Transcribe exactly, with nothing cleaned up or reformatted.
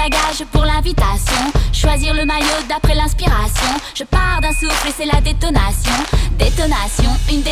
bagages pour l'invitation. Choisir le maillot d'après l'inspiration. Je pars d'un souffle et c'est la détonation. Détonation, une